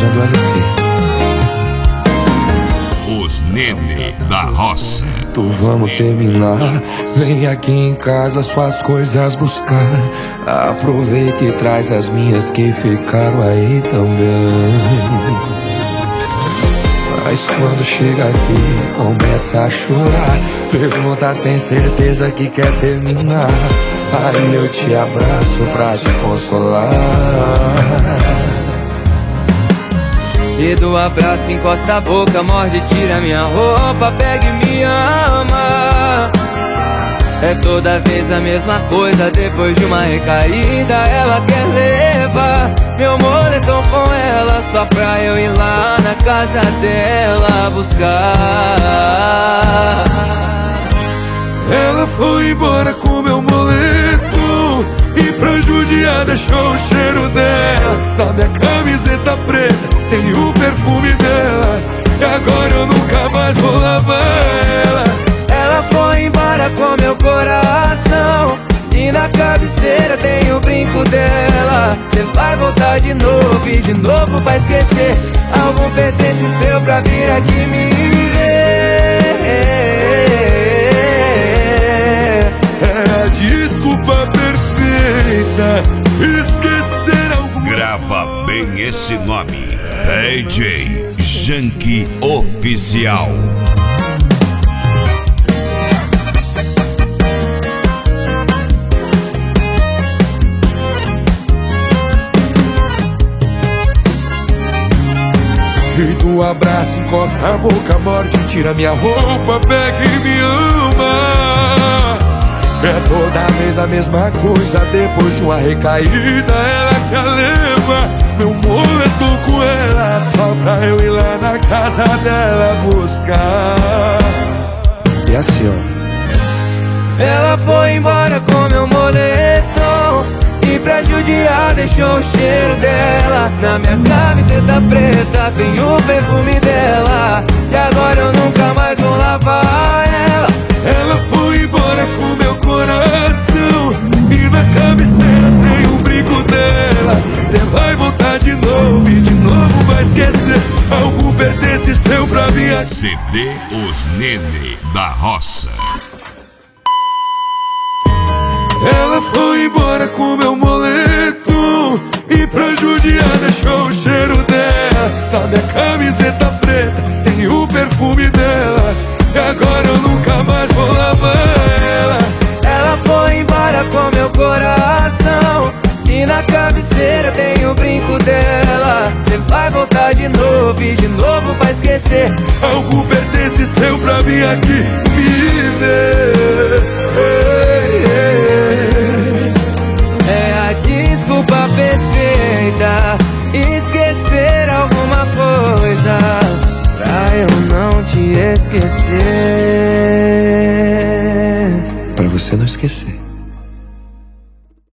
usando LP. Os Nene da Roça. Tu vamos terminar. Vem aqui em casa suas coisas buscar. Aproveita e traz as minhas que ficaram aí também. Mas quando chega aqui, começa a chorar. Pergunta, tem certeza que quer terminar? Aí eu te abraço pra te consolar. E do abraço encosta a boca, morde, tira minha roupa, pega e me ama. É toda vez a mesma coisa, depois de uma recaída ela quer levar meu moletom com ela, só pra eu ir lá na casa dela buscar. Ela foi embora com meu moletom e pra judiar deixou o cheiro dela na minha camiseta preta, tem o perfume dela. E agora eu nunca mais vou lavar ela. Ela foi embora com meu coração e na cabeceira tem o brinco dela. Cê vai voltar de novo e de novo vai esquecer algum pertence seu pra vir aqui me ver. É a desculpa perfeita, esquecer algum. Grava bem esse nome: DJ Janky Oficial. E do abraço encosta a boca, morde, tira minha roupa, pega e me ama. É toda vez a mesma coisa, depois de uma recaída ela quer levar meu moletom com ela, só pra eu ir lá na casa dela buscar. E assim, ó. Ela foi embora com meu moletom e pra judiar deixou o cheiro dela na minha camiseta preta, tem o perfume dela. E agora eu nunca mais vou lavar ela. Ela foi embora com meu coração e na cabeceira tem o brinco dela. Cê vai voltar de novo e de novo vai esquecer algum pertence seu pra mim. CD Os Nene da Roça. Ela foi embora com meu moletom e pra judiar deixou o cheiro dela na minha camiseta preta, tem o perfume dela. E agora eu nunca mais vou lavar ela. Ela foi embora com meu coração e na cabeceira tem o brinco dela. Cê vai voltar de novo e de novo vai esquecer algum pertence seu pra vir aqui me ver. É a desculpa perfeita, esquecer alguma coisa pra eu não te esquecer. Pra você não esquecer.